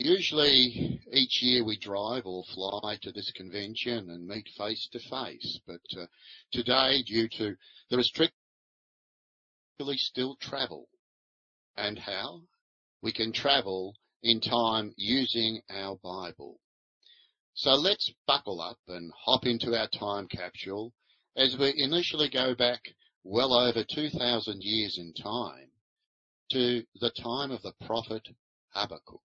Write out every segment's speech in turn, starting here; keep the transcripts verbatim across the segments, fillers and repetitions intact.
Usually each year we drive or fly to this convention and meet face to face, but uh, today, due to the restrictions, we still travel. And how? We can travel in time using our Bible. So let's buckle up and hop into our time capsule as we initially go back well over two thousand years in time to the time of the prophet Habakkuk.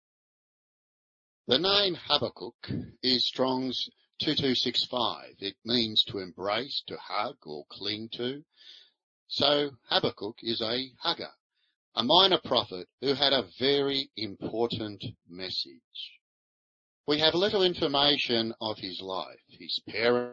The name Habakkuk is Strong's two two six five. It means to embrace, to hug or cling to. So Habakkuk is a hugger, a minor prophet who had a very important message. We have little information of his life, his parents,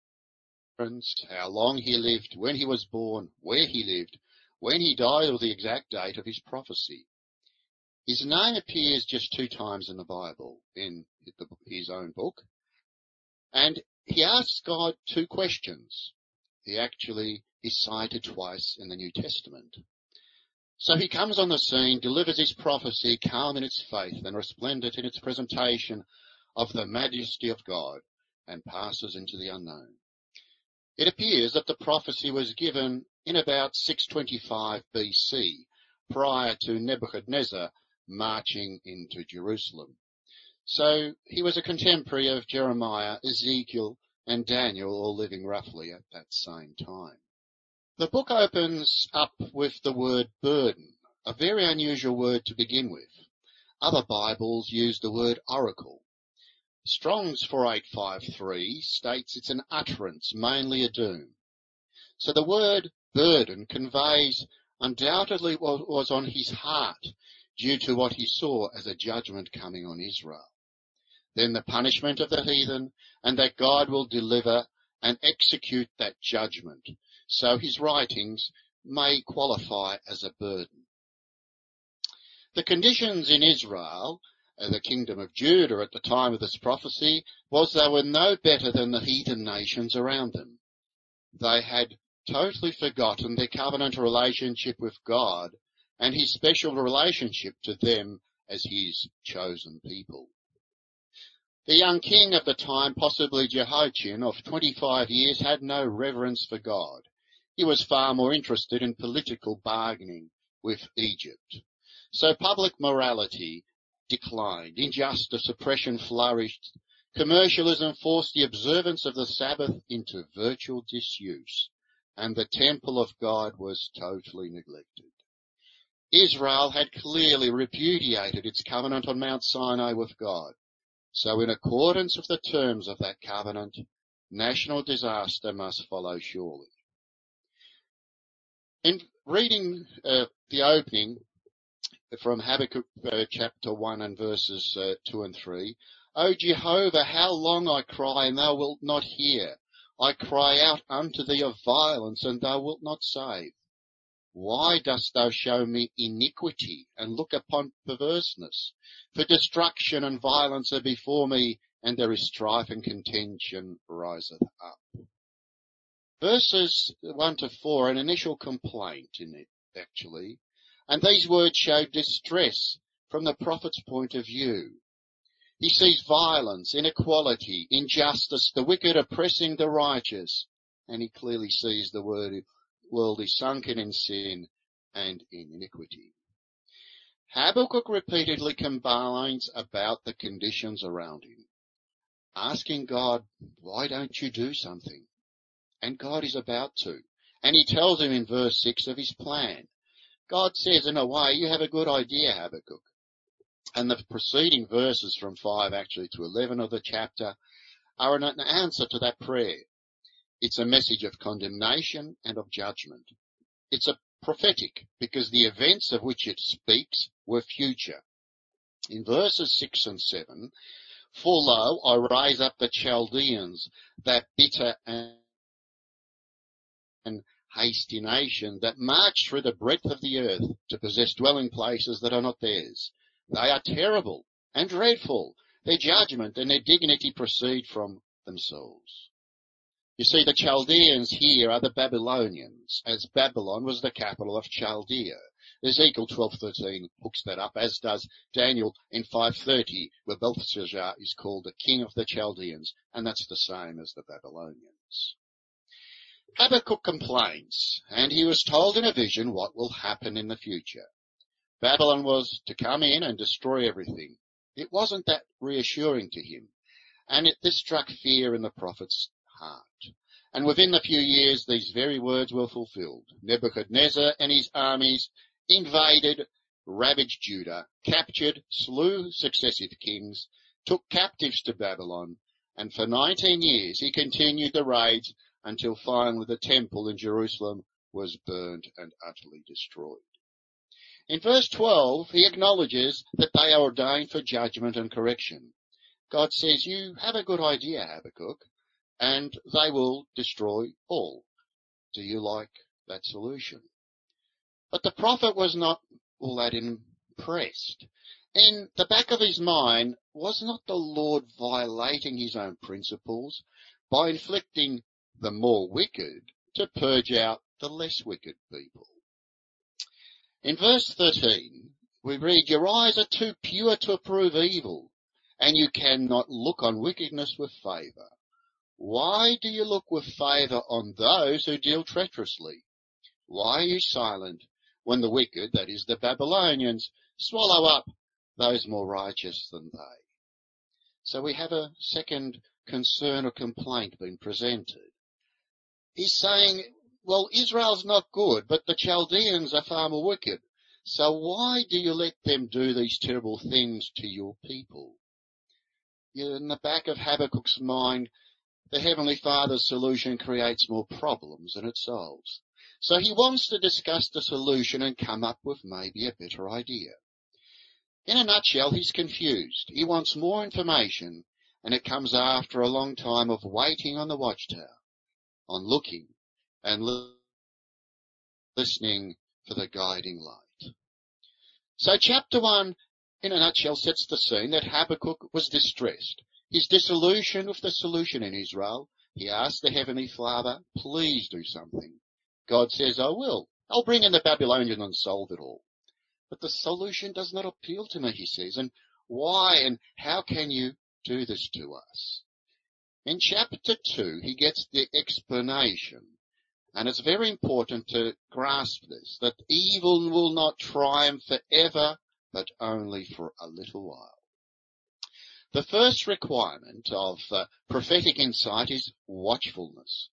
how long he lived, when he was born, where he lived, when he died, or the exact date of his prophecy. His name appears just two times in the Bible, in his own book, and he asks God two questions. He actually is cited twice in the New Testament. So he comes on the scene, delivers his prophecy, calm in its faith and resplendent in its presentation of the majesty of God, and passes into the unknown. It appears that the prophecy was given in about six twenty-five B C, prior to Nebuchadnezzar marching into Jerusalem. So he was a contemporary of Jeremiah, Ezekiel, and Daniel, all living roughly at that same time. The book opens up with the word burden, a very unusual word to begin with. Other Bibles use the word oracle. Strong's four eight five three states it's an utterance, mainly a doom. So the word burden conveys undoubtedly what was on his heart due to what he saw as a judgment coming on Israel. Then the punishment of the heathen, and that God will deliver and execute that judgment. So his writings may qualify as a burden. The conditions in Israel, the kingdom of Judah at the time of this prophecy, was they were no better than the heathen nations around them. They had totally forgotten their covenant relationship with God and his special relationship to them as his chosen people. The young king of the time, possibly Jehoiachin, of twenty-five years, had no reverence for God. He was far more interested in political bargaining with Egypt. So public morality declined, injustice, oppression flourished, commercialism forced the observance of the Sabbath into virtual disuse, and the temple of God was totally neglected. Israel had clearly repudiated its covenant on Mount Sinai with God. So in accordance with the terms of that covenant, national disaster must follow surely. In reading uh, the opening from Habakkuk uh, chapter one and verses uh, two and three, O Jehovah, how long I cry, and thou wilt not hear. I cry out unto thee of violence, and thou wilt not save. Why dost thou show me iniquity, and look upon perverseness? For destruction and violence are before me, and there is strife and contention riseth up. Verses one to four, an initial complaint in it, actually. And these words show distress from the prophet's point of view. He sees violence, inequality, injustice, the wicked oppressing the righteous, and he clearly sees the world is sunken in sin and in iniquity. Habakkuk repeatedly complains about the conditions around him, asking God, why don't you do something? And God is about to. And he tells him in verse six of his plan. God says, in a way, you have a good idea, Habakkuk. And the preceding verses from five actually to eleven of the chapter are an answer to that prayer. It's a message of condemnation and of judgment. It's a prophetic because the events of which it speaks were future. In verses six and seven, for lo, I raise up the Chaldeans, that bitter and hasty nation that march through the breadth of the earth to possess dwelling places that are not theirs. They are terrible and dreadful. Their judgment and their dignity proceed from themselves. You see, the Chaldeans here are the Babylonians, as Babylon was the capital of Chaldea. Ezekiel twelve thirteen hooks that up, as does Daniel in five thirty, where Belshazzar is called the king of the Chaldeans, and that's the same as the Babylonians. Habakkuk complains, and he was told in a vision what will happen in the future. Babylon was to come in and destroy everything. It wasn't that reassuring to him, and it, this struck fear in the prophet's heart. And within a few years, these very words were fulfilled. Nebuchadnezzar and his armies invaded, ravaged Judah, captured, slew successive kings, took captives to Babylon, and for nineteen years he continued the raids until finally the temple in Jerusalem was burned and utterly destroyed. In verse twelve, he acknowledges that they are ordained for judgment and correction. God says, you have a good idea, Habakkuk, and they will destroy all. Do you like that solution? But the prophet was not all that impressed. In the back of his mind, was not the Lord violating his own principles by inflicting the more wicked to purge out the less wicked people? In verse thirteen, we read, your eyes are too pure to approve evil, and you cannot look on wickedness with favour. Why do you look with favour on those who deal treacherously? Why are you silent when the wicked, that is the Babylonians, swallow up those more righteous than they? So we have a second concern or complaint being presented. He's saying, well, Israel's not good, but the Chaldeans are far more wicked. So why do you let them do these terrible things to your people? In the back of Habakkuk's mind, the Heavenly Father's solution creates more problems than it solves. So he wants to discuss the solution and come up with maybe a better idea. In a nutshell, he's confused. He wants more information, and it comes after a long time of waiting on the watchtower, on looking and li- listening for the guiding light. So chapter one, in a nutshell, sets the scene that Habakkuk was distressed. He's disillusioned with the solution in Israel. He asked the Heavenly Father, please do something. God says, I will. I'll bring in the Babylonians and solve it all. But the solution does not appeal to me, he says. And why and how can you do this to us? In chapter two, he gets the explanation. And it's very important to grasp this, that evil will not triumph forever, but only for a little while. The first requirement of uh, prophetic insight is watchfulness.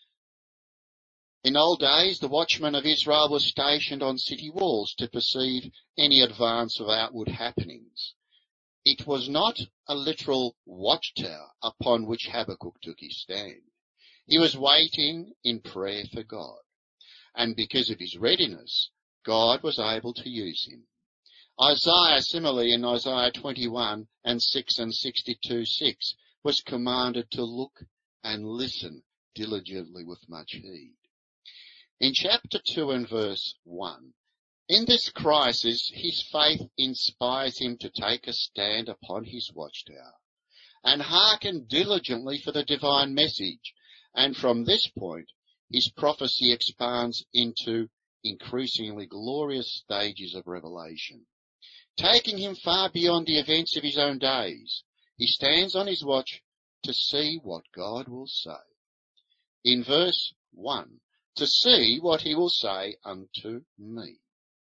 In old days, the watchman of Israel was stationed on city walls to perceive any advance of outward happenings. It was not a literal watchtower upon which Habakkuk took his stand. He was waiting in prayer for God. And because of his readiness, God was able to use him. Isaiah, similarly in Isaiah twenty-one and six and sixty-two six, was commanded to look and listen diligently with much heed. In chapter two and verse one, in this crisis, his faith inspires him to take a stand upon his watchtower and hearken diligently for the divine message. And from this point, his prophecy expands into increasingly glorious stages of revelation. Taking him far beyond the events of his own days, he stands on his watch to see what God will say. In verse one, to see what he will say unto me,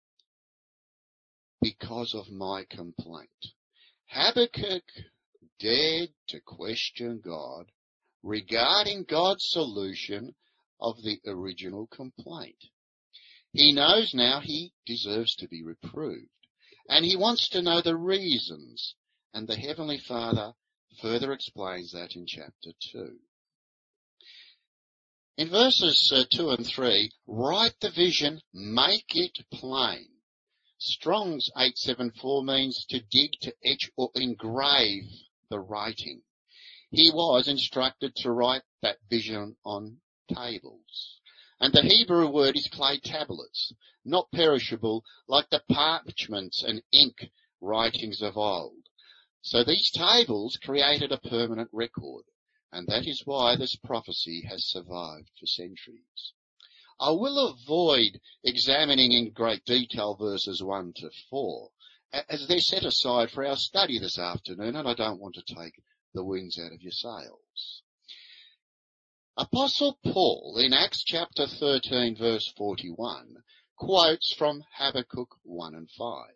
because of my complaint. Habakkuk dared to question God regarding God's solution of the original complaint. He knows now he deserves to be reproved, and he wants to know the reasons, and the Heavenly Father further explains that in chapter two. In verses uh, two and three, write the vision, make it plain. Strong's eight seventy-four means to dig, to etch or engrave the writing. He was instructed to write that vision on tables. And the Hebrew word is clay tablets, not perishable like the parchments and ink writings of old. So these tables created a permanent record, and that is why this prophecy has survived for centuries. I will avoid examining in great detail verses one to four, as they're set aside for our study this afternoon, and I don't want to take the winds out of your sails. Apostle Paul, in Acts chapter thirteen, verse forty-one, quotes from Habakkuk one and five.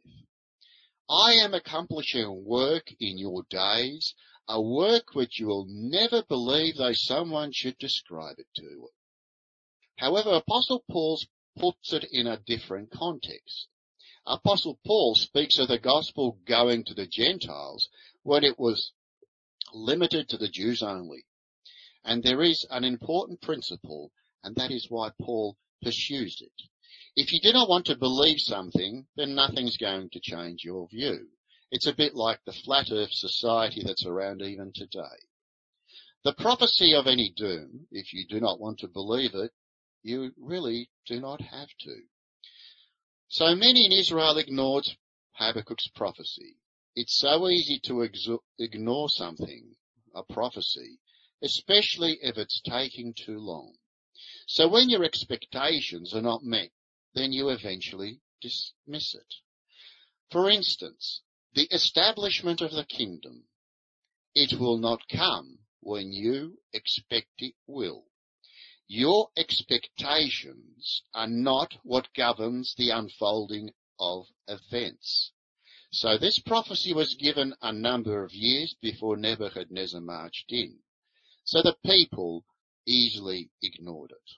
I am accomplishing a work in your days, a work which you will never believe, though someone should describe it to you. However, Apostle Paul puts it in a different context. Apostle Paul speaks of the gospel going to the Gentiles when it was limited to the Jews only. And there is an important principle, and that is why Paul pursues it. If you do not want to believe something, then nothing's going to change your view. It's a bit like the flat earth society that's around even today. The prophecy of any doom, if you do not want to believe it, you really do not have to. So many in Israel ignored Habakkuk's prophecy. It's so easy to ignore something, a prophecy, especially if it's taking too long. So when your expectations are not met, then you eventually dismiss it. For instance, the establishment of the kingdom. It will not come when you expect it will. Your expectations are not what governs the unfolding of events. So this prophecy was given a number of years before Nebuchadnezzar marched in. So the people easily ignored it.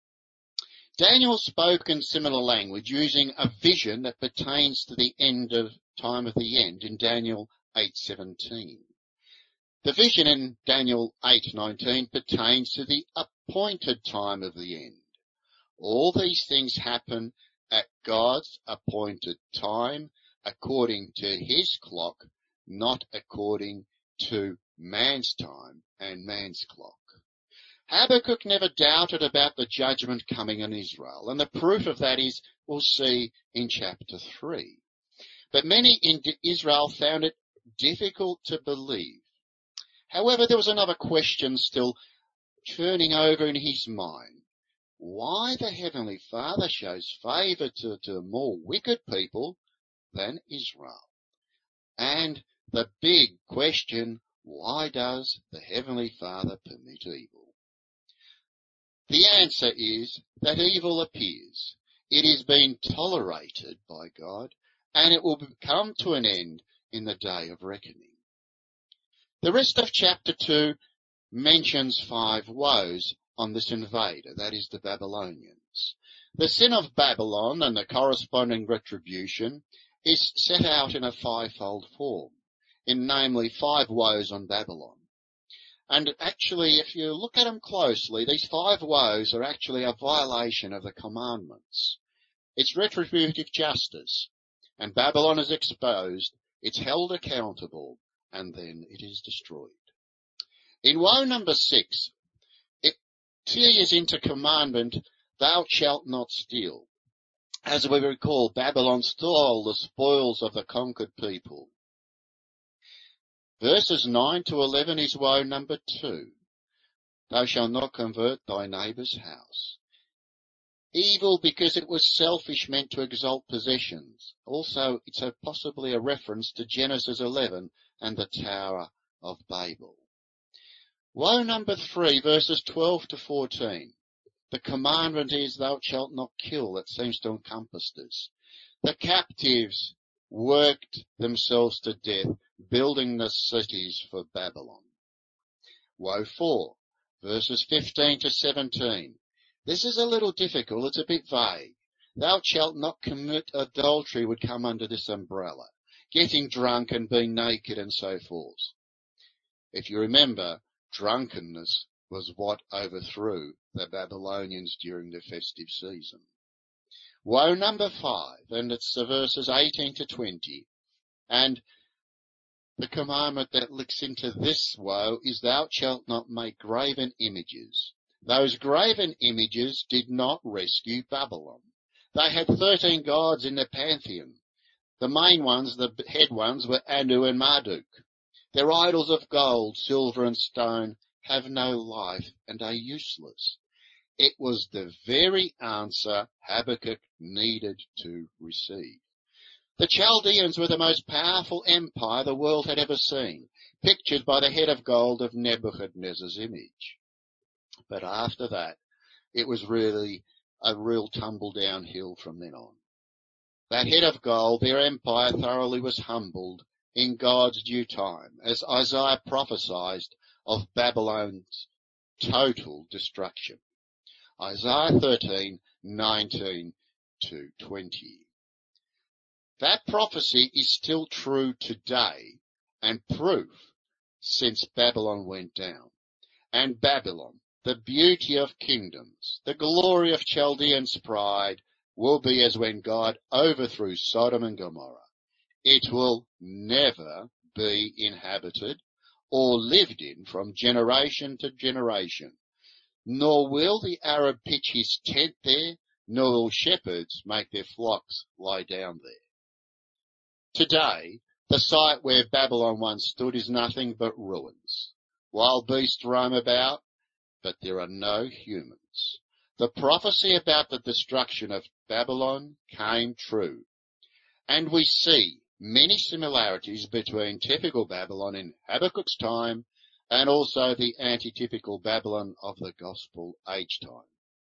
Daniel spoke in similar language using a vision that pertains to the end of time of the end in Daniel eight seventeen. The vision in Daniel eight nineteen pertains to the appointed time of the end. All these things happen at God's appointed time, according to his clock, not according to man's time and man's clock. Habakkuk never doubted about the judgment coming on Israel, and the proof of that is we'll see in chapter three. But many in Israel found it difficult to believe. However, there was another question still turning over in his mind. Why the Heavenly Father shows favour to, to more wicked people than Israel? And the big question, why does the Heavenly Father permit evil? The answer is that evil appears. It is being tolerated by God, and it will come to an end in the day of reckoning. The rest of chapter two mentions five woes on this invader, that is the Babylonians. The sin of Babylon and the corresponding retribution is set out in a fivefold form, in namely five woes on Babylon. And actually, if you look at them closely, these five woes are actually a violation of the commandments. It's retributive justice, and Babylon is exposed, it's held accountable, and then it is destroyed. In woe number six, it tears into commandment, thou shalt not steal. As we recall, Babylon stole the spoils of the conquered people. Verses nine to eleven is woe number two. Thou shalt not convert thy neighbour's house. Evil because it was selfish, meant to exalt possessions. Also, it's a, possibly a reference to Genesis eleven and the Tower of Babel. Woe number three, verses twelve to fourteen. The commandment is, thou shalt not kill. That seems to encompass this. The captives worked themselves to death, building the cities for Babylon. Woe four, verses fifteen to seventeen. This is a little difficult, it's a bit vague. Thou shalt not commit adultery would come under this umbrella. Getting drunk and being naked and so forth. If you remember, drunkenness was what overthrew the Babylonians during the festive season. Woe number five, and it's the verses eighteen to twenty. And the commandment that links into this woe is, thou shalt not make graven images. Those graven images did not rescue Babylon. They had thirteen gods in their pantheon. The main ones, the head ones, were Anu and Marduk. Their idols of gold, silver and stone have no life and are useless. It was the very answer Habakkuk needed to receive. The Chaldeans were the most powerful empire the world had ever seen, pictured by the head of gold of Nebuchadnezzar's image. But after that, it was really a real tumble downhill from then on. That head of gold, their empire thoroughly was humbled in God's due time, as Isaiah prophesied of Babylon's total destruction. Isaiah thirteen, nineteen to twenty. That prophecy is still true today and proof since Babylon went down. And Babylon, the beauty of kingdoms, the glory of Chaldeans' pride, will be as when God overthrew Sodom and Gomorrah. It will never be inhabited or lived in from generation to generation, nor will the Arab pitch his tent there, nor will shepherds make their flocks lie down there. Today, the site where Babylon once stood is nothing but ruins. Wild beasts roam about, but there are no humans. The prophecy about the destruction of Babylon came true, and we see many similarities between typical Babylon in Habakkuk's time and also the antitypical Babylon of the Gospel age time.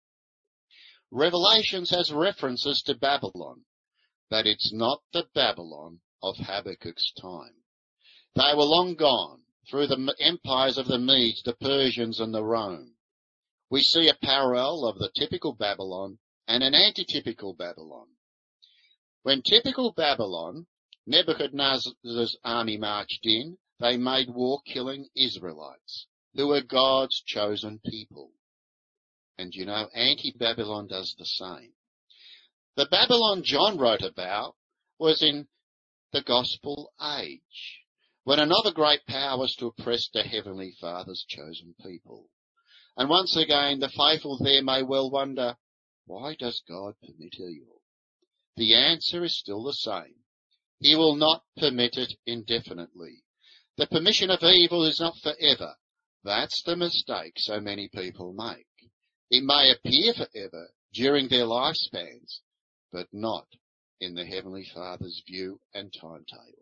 Revelations has references to Babylon, but it's not the Babylon of Habakkuk's time. They were long gone through the empires of the Medes, the Persians and the Rome. We see a parallel of the typical Babylon and an antitypical Babylon. When typical Babylon, Nebuchadnezzar's army marched in, they made war killing Israelites, who were God's chosen people. And you know, anti-Babylon does the same. The Babylon John wrote about was in the Gospel age, when another great power was to oppress the Heavenly Father's chosen people. And once again, the faithful there may well wonder, why does God permit evil? The answer is still the same. He will not permit it indefinitely. The permission of evil is not forever. That's the mistake so many people make. It may appear forever during their lifespans, but not in the Heavenly Father's view and timetable.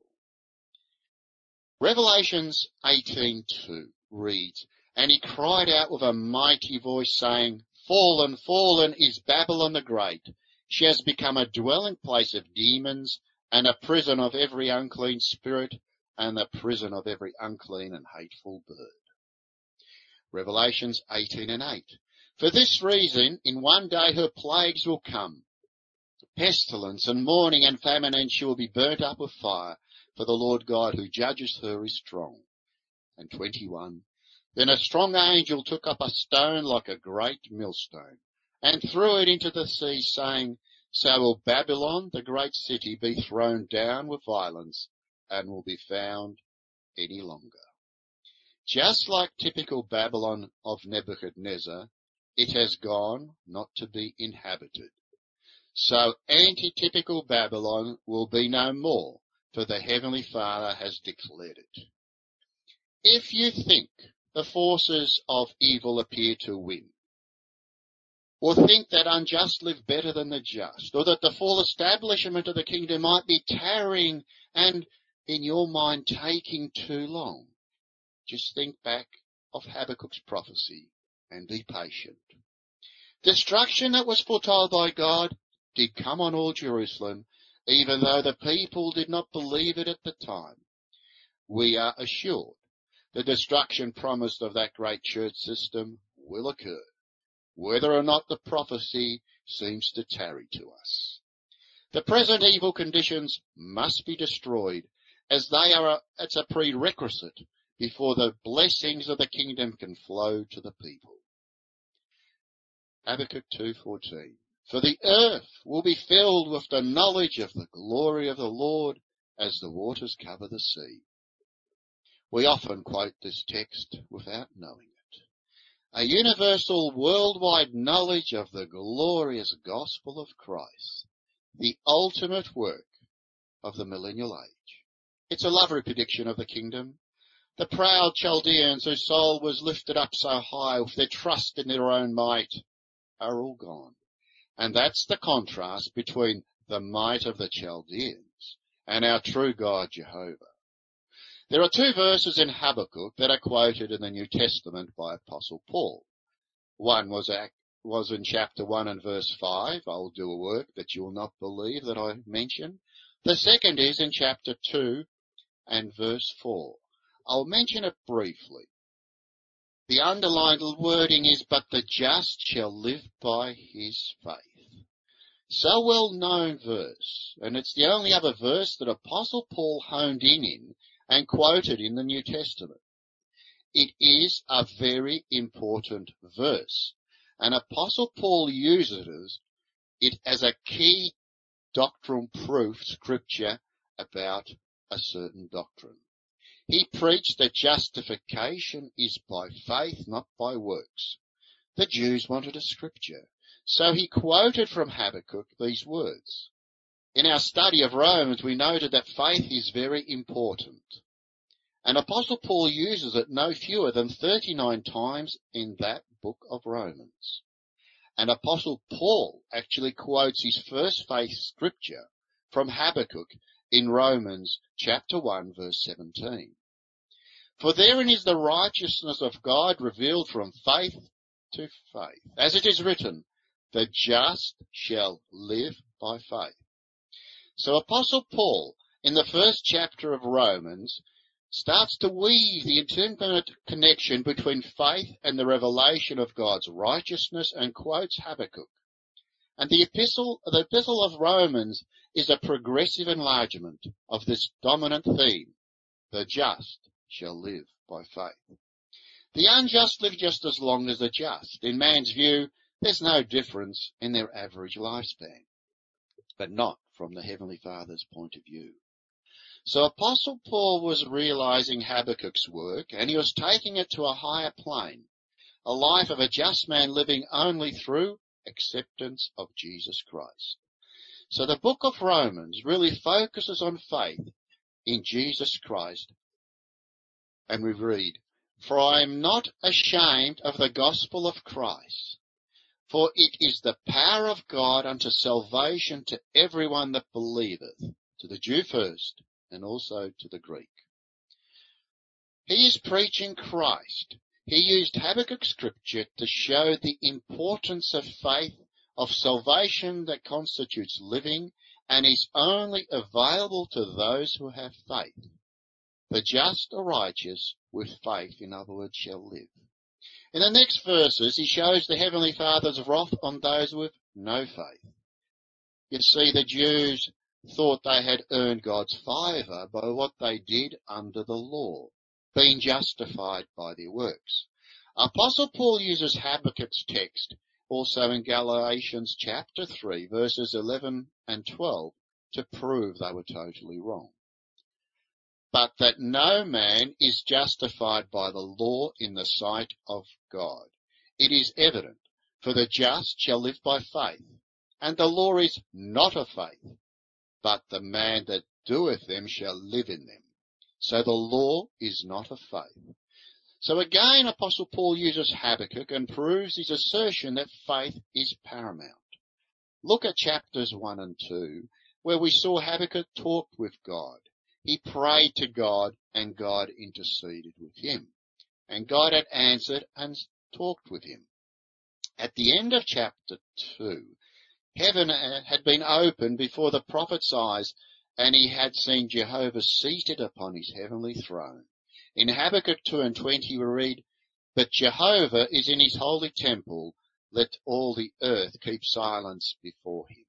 Revelations eighteen two reads, "And he cried out with a mighty voice, saying, Fallen, fallen is Babylon the Great. She has become a dwelling place of demons, and a prison of every unclean spirit, and the prison of every unclean and hateful bird." Revelations eighteen and eight. "For this reason, in one day her plagues will come, pestilence and mourning and famine, and she will be burnt up with fire, for the Lord God who judges her is strong." And twenty-one. "Then a strong angel took up a stone like a great millstone, and threw it into the sea, saying, So will Babylon, the great city, be thrown down with violence, and will be found any longer." Just like typical Babylon of Nebuchadnezzar, it has gone not to be inhabited. So anti-typical Babylon will be no more, for the Heavenly Father has declared it. If you think the forces of evil appear to win, or think that unjust live better than the just, or that the full establishment of the kingdom might be tarrying and, in your mind, taking too long, just think back of Habakkuk's prophecy and be patient. Destruction that was foretold by God did come on all Jerusalem, even though the people did not believe it at the time. We are assured the destruction promised of that great church system will occur, whether or not the prophecy seems to tarry to us. The present evil conditions must be destroyed, as they are a, it's a prerequisite before the blessings of the kingdom can flow to the people. Habakkuk two fourteen. "For the earth will be filled with the knowledge of the glory of the Lord as the waters cover the sea." We often quote this text without knowing it. A universal worldwide knowledge of the glorious gospel of Christ, the ultimate work of the millennial age. It's a lovely prediction of the kingdom. The proud Chaldeans whose soul was lifted up so high with their trust in their own might are all gone. And that's the contrast between the might of the Chaldeans and our true God Jehovah. There are two verses in Habakkuk that are quoted in the New Testament by Apostle Paul. One was, was in chapter one and verse five, I'll do a work that you will not believe that I mention. The second is in chapter two and verse four. I'll mention it briefly. The underlined wording is, but the just shall live by his faith. So well-known verse, and it's the only other verse that Apostle Paul honed in in and quoted in the New Testament. It is a very important verse, and Apostle Paul uses it as a key doctrinal proof scripture about a certain doctrine. He preached that justification is by faith, not by works. The Jews wanted a scripture, so he quoted from Habakkuk these words. In our study of Romans, we noted that faith is very important. And Apostle Paul uses it no fewer than thirty-nine times in that book of Romans. And Apostle Paul actually quotes his first faith scripture from Habakkuk in Romans chapter one verse seventeen. For therein is the righteousness of God revealed from faith to faith. As it is written, the just shall live by faith. So Apostle Paul, in the first chapter of Romans, starts to weave the intimate connection between faith and the revelation of God's righteousness and quotes Habakkuk. And the epistle, the epistle of Romans is a progressive enlargement of this dominant theme. The just shall live by faith. The unjust live just as long as the just. In man's view, there's no difference in their average lifespan, but not from the Heavenly Father's point of view. So Apostle Paul was realizing Habakkuk's work, and he was taking it to a higher plane, a life of a just man living only through acceptance of Jesus Christ. So the book of Romans really focuses on faith in Jesus Christ. And we read, for I am not ashamed of the gospel of Christ, for it is the power of God unto salvation to everyone that believeth, to the Jew first, and also to the Greek. He is preaching Christ. He used Habakkuk scripture to show the importance of faith, of salvation that constitutes living, and is only available to those who have faith. The just or righteous with faith, in other words, shall live. In the next verses, he shows the Heavenly Father's wrath on those with no faith. You see, the Jews thought they had earned God's favour by what they did under the law, being justified by their works. Apostle Paul uses Habakkuk's text also in Galatians chapter three, verses eleven and twelve, to prove they were totally wrong. But that no man is justified by the law in the sight of God. It is evident, for the just shall live by faith, and the law is not of faith, but the man that doeth them shall live in them. So the law is not of faith. So again, Apostle Paul uses Habakkuk and proves his assertion that faith is paramount. Look at chapters one and two, where we saw Habakkuk talk with God. He prayed to God, and God interceded with him. And God had answered and talked with him. At the end of chapter two, heaven had been opened before the prophet's eyes, and he had seen Jehovah seated upon his heavenly throne. In Habakkuk two and twenty we read, but Jehovah is in his holy temple, let all the earth keep silence before him.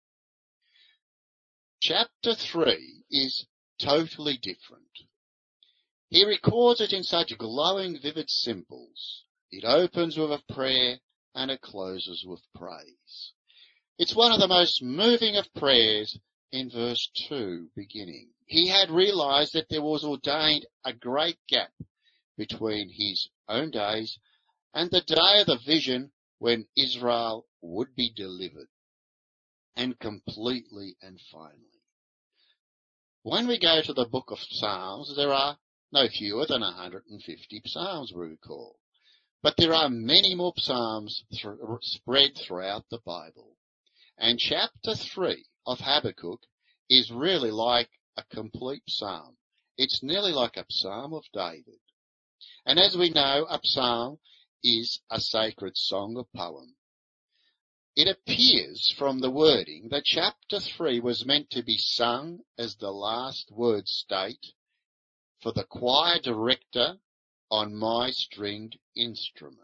Chapter three is totally different. He records it in such glowing, vivid symbols. It opens with a prayer and it closes with praise. It's one of the most moving of prayers in verse two beginning. He had realized that there was ordained a great gap between his own days and the day of the vision when Israel would be delivered, and completely and finally. When we go to the book of Psalms, there are no fewer than one hundred fifty psalms, we recall. But there are many more psalms th- spread throughout the Bible. And chapter three of Habakkuk is really like a complete psalm. It's nearly like a psalm of David. And as we know, a psalm is a sacred song or poem. It appears from the wording that chapter three was meant to be sung as the last word state for the choir director on my stringed instrument.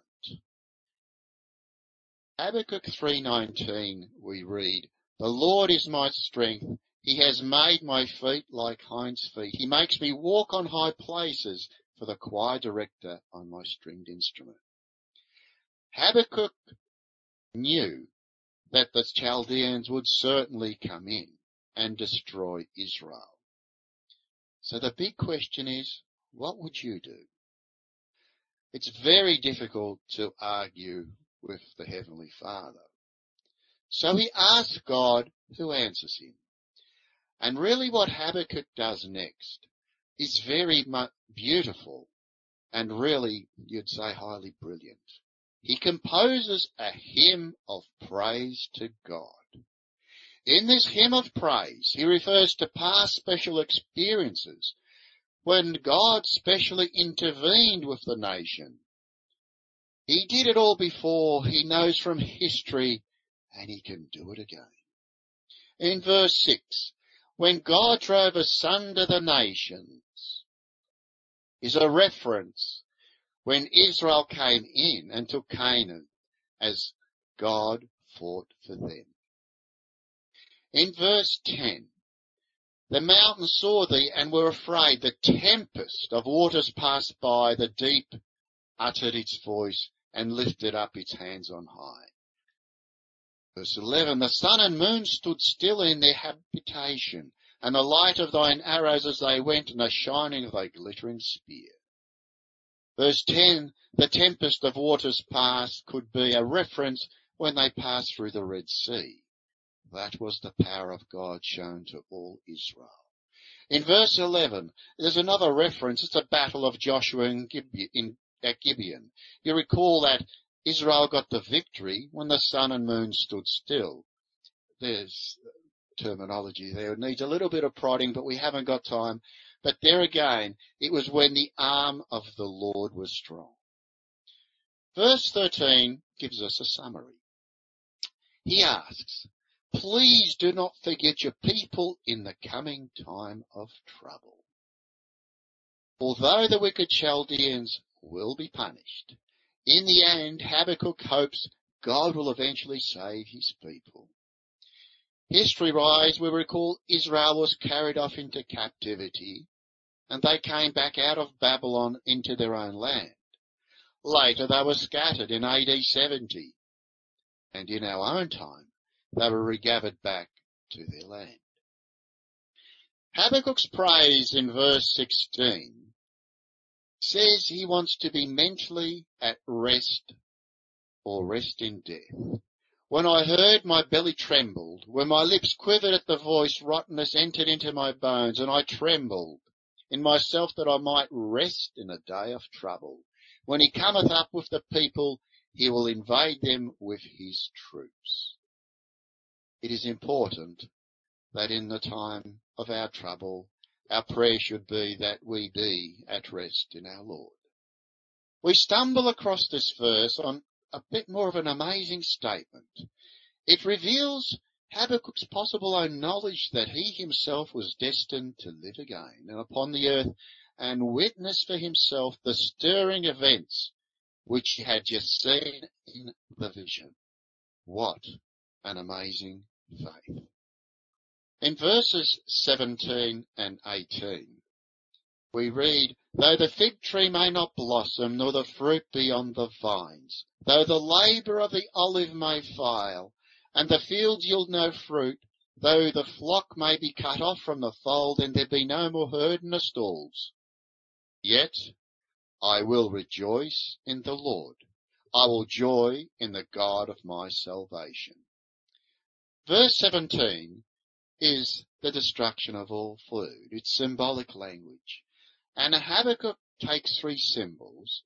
Habakkuk three nineteen we read, "The Lord is my strength. He has made my feet like hinds' feet. He makes me walk on high places for the choir director on my stringed instrument." Habakkuk knew that the Chaldeans would certainly come in and destroy Israel. So the big question is, what would you do? It's very difficult to argue with the Heavenly Father. So he asks God, who answers him. And really what Habakkuk does next is very much beautiful and really, you'd say, highly brilliant. He composes a hymn of praise to God. In this hymn of praise, he refers to past special experiences when God specially intervened with the nation. He did it all before, he knows from history, and he can do it again. In verse six, when God drove asunder the nations, is a reference when Israel came in and took Canaan as God fought for them. In verse ten, the mountains saw thee and were afraid. The tempest of waters passed by. The deep uttered its voice and lifted up its hands on high. Verse eleven, the sun and moon stood still in their habitation, and the light of thine arrows as they went, and the shining of thy glittering spear. Verse ten, the tempest of waters passed could be a reference when they passed through the Red Sea. That was the power of God shown to all Israel. In verse eleven, there's another reference. It's a battle of Joshua and Gibeon, at Gibeon. You recall that Israel got the victory when the sun and moon stood still. There's terminology there. It needs a little bit of prodding, but we haven't got time. But there again, it was when the arm of the Lord was strong. Verse thirteen gives us a summary. He asks, please do not forget your people in the coming time of trouble. Although the wicked Chaldeans will be punished, in the end, Habakkuk hopes God will eventually save his people. History-wise, we recall Israel was carried off into captivity, and they came back out of Babylon into their own land. Later, they were scattered in A D seventy, and in our own time, they were regathered back to their land. Habakkuk's praise in verse sixteen says he wants to be mentally at rest or rest in death. When I heard, my belly trembled. When my lips quivered at the voice, rottenness entered into my bones, and I trembled in myself that I might rest in a day of trouble. When he cometh up with the people, he will invade them with his troops. It is important that in the time of our trouble, our prayer should be that we be at rest in our Lord. We stumble across this verse on a bit more of an amazing statement. It reveals Habakkuk's possible own knowledge that he himself was destined to live again and upon the earth and witness for himself the stirring events which he had just seen in the vision. What an amazing faith. In verses seventeen and eighteen, we read, though the fig tree may not blossom, nor the fruit be on the vines, though the labour of the olive may fail, and the fields yield no fruit, though the flock may be cut off from the fold, and there be no more herd in the stalls, yet I will rejoice in the Lord. I will joy in the God of my salvation. Verse seventeen is the destruction of all food. It's symbolic language. And Habakkuk takes three symbols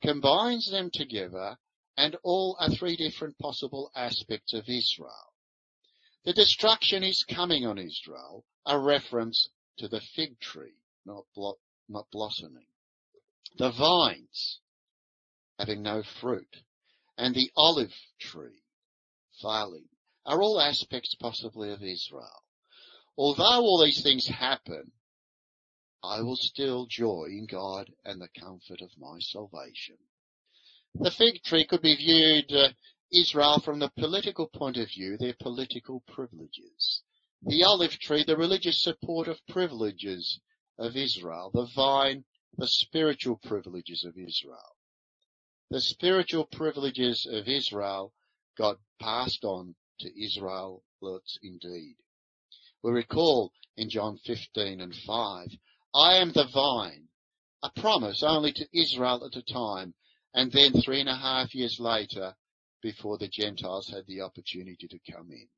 combines them together, and all are three different possible aspects of Israel. The destruction is coming on Israel, a reference to the fig tree, not, blo- not blossoming. The vines, having no fruit, and the olive tree, failing, are all aspects possibly of Israel. Although all these things happen, I will still joy in God and the comfort of my salvation. The fig tree could be viewed, uh, Israel from the political point of view, their political privileges. The olive tree, the religious support of privileges of Israel. The vine, the spiritual privileges of Israel. The spiritual privileges of Israel got passed on to Israelites indeed. We recall in John fifteen and five, I am the vine, a promise only to Israel at a time, and then three and a half years later, before the Gentiles had the opportunity to come in.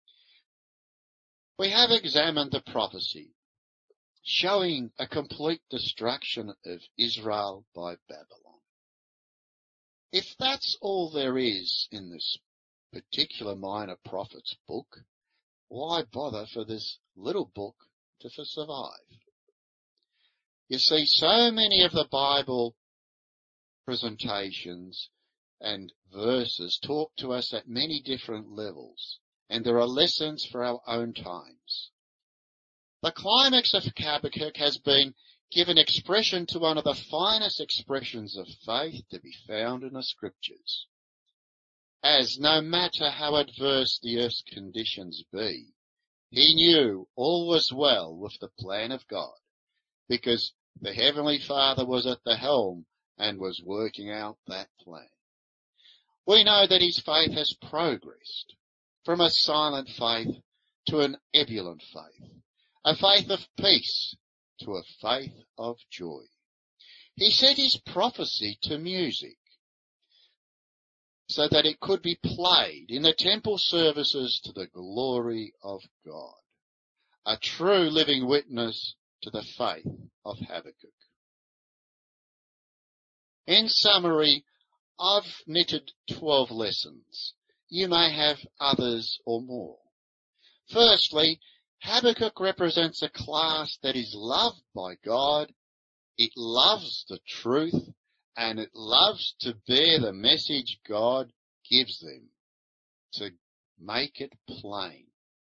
We have examined the prophecy, showing a complete destruction of Israel by Babylon. If that's all there is in this particular minor prophet's book, why bother for this little book to survive? You see, so many of the Bible presentations and verses talk to us at many different levels, and there are lessons for our own times. The climax of Habakkuk has been given expression to one of the finest expressions of faith to be found in the Scriptures. As no matter how adverse the earth's conditions be, he knew all was well with the plan of God, because the Heavenly Father was at the helm and was working out that plan. We know that his faith has progressed from a silent faith to an ebullient faith, a faith of peace to a faith of joy. He set his prophecy to music so that it could be played in the temple services to the glory of God, a true living witness to the faith of Habakkuk. In summary, I've knitted twelve lessons. You may have others or more. Firstly, Habakkuk represents a class that is loved by God, it loves the truth, and it loves to bear the message God gives them, to make it plain.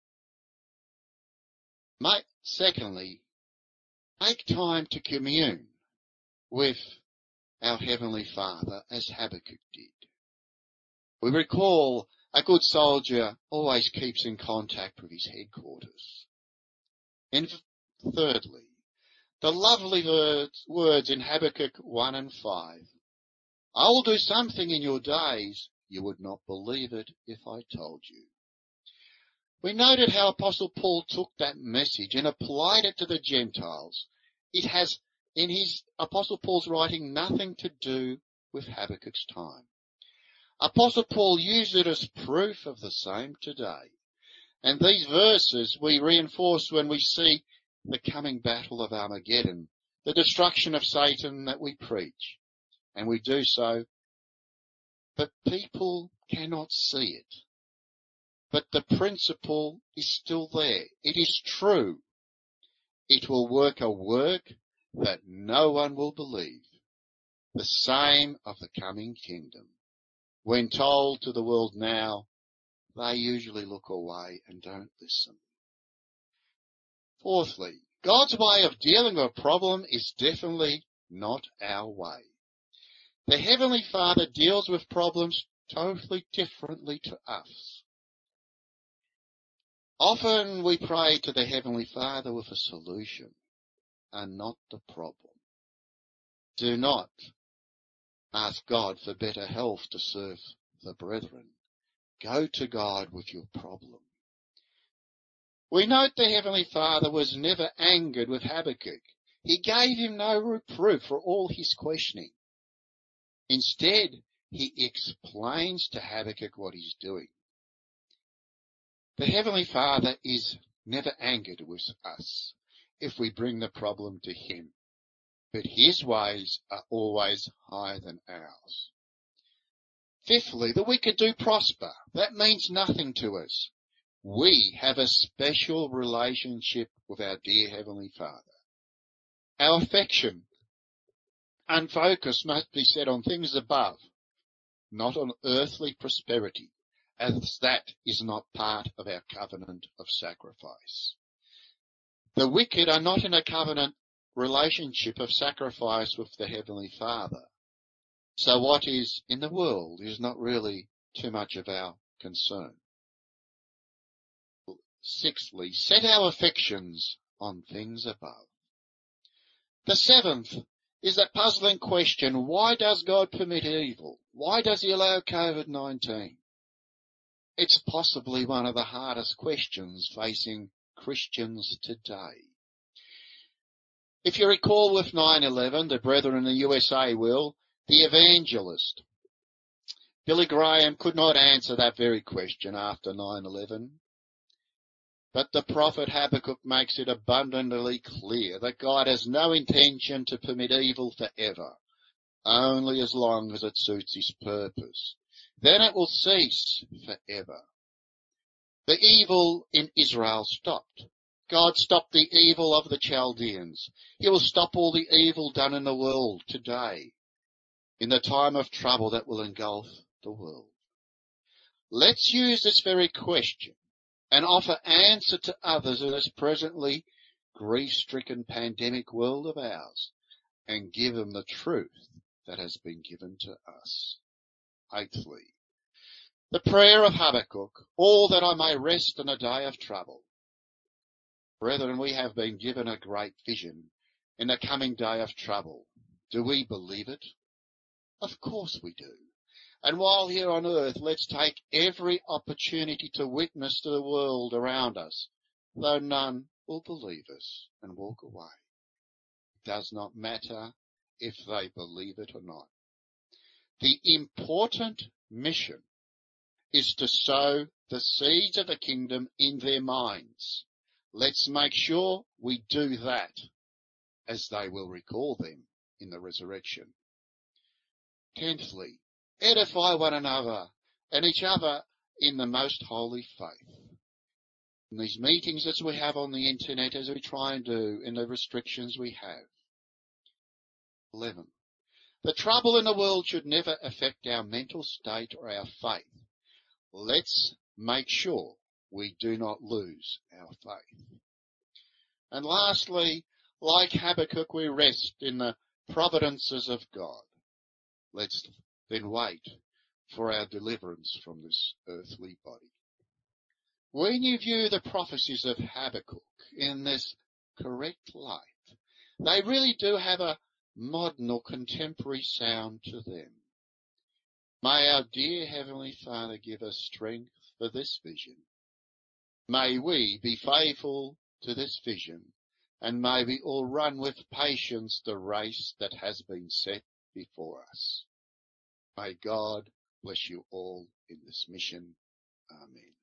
Make, secondly, make time to commune with our Heavenly Father as Habakkuk did. We recall a good soldier always keeps in contact with his headquarters. And thirdly, the lovely words, words in Habakkuk one and five. I will do something in your days, you would not believe it if I told you. We noted how Apostle Paul took that message and applied it to the Gentiles. It has, in his Apostle Paul's writing, nothing to do with Habakkuk's time. Apostle Paul used it as proof of the same today. And these verses we reinforce when we see the coming battle of Armageddon, the destruction of Satan that we preach. And we do so, but people cannot see it. But the principle is still there. It is true. It will work a work that no one will believe. The same of the coming kingdom. When told to the world now, they usually look away and don't listen. Fourthly, God's way of dealing with a problem is definitely not our way. The Heavenly Father deals with problems totally differently to us. Often we pray to the Heavenly Father with a solution and not the problem. Do not ask God for better health to serve the brethren. Go to God with your problem. We note the Heavenly Father was never angered with Habakkuk. He gave him no reproof for all his questioning. Instead, he explains to Habakkuk what he's doing. The Heavenly Father is never angered with us if we bring the problem to him. but his ways are always higher than ours. Fifthly, the wicked do prosper. That means nothing to us. We have a special relationship with our dear Heavenly Father. Our affection and focus must be set on things above, not on earthly prosperity, as that is not part of our covenant of sacrifice. The wicked are not in a covenant relationship of sacrifice with the Heavenly Father. So what is in the world is not really too much of our concern. Sixthly, set our affections on things above. The seventh is that puzzling question, why does God permit evil? Why does he allow COVID nineteen? It's possibly one of the hardest questions facing Christians today. If you recall with nine eleven, the brethren in the U S A will, the evangelist Billy Graham could not answer that very question after nine eleven. But the prophet Habakkuk makes it abundantly clear that God has no intention to permit evil forever, only as long as it suits his purpose. Then it will cease forever. The evil in Israel stopped. God stopped the evil of the Chaldeans. He will stop all the evil done in the world today, in the time of trouble that will engulf the world. Let's use this very question and offer answer to others in this presently grief-stricken pandemic world of ours, and give them the truth that has been given to us. Eighthly, the prayer of Habakkuk, all that I may rest in a day of trouble. Brethren, we have been given a great vision in the coming day of trouble. Do we believe it? Of course we do. And while here on earth, let's take every opportunity to witness to the world around us, though none will believe us and walk away. It does not matter if they believe it or not. The important mission is to sow the seeds of the kingdom in their minds. Let's make sure we do that, as they will recall them in the resurrection. Tenthly, edify one another and each other in the most holy faith. In these meetings as we have on the internet, as we try and do, in the restrictions we have. Eleven, the trouble in the world should never affect our mental state or our faith. Let's make sure we do not lose our faith. And lastly, like Habakkuk, we rest in the providences of God. Let's then wait for our deliverance from this earthly body. When you view the prophecies of Habakkuk in this correct light, they really do have a modern or contemporary sound to them. May our dear Heavenly Father give us strength for this vision. May we be faithful to this vision, and may we all run with patience the race that has been set before us. May God bless you all in this mission. Amen.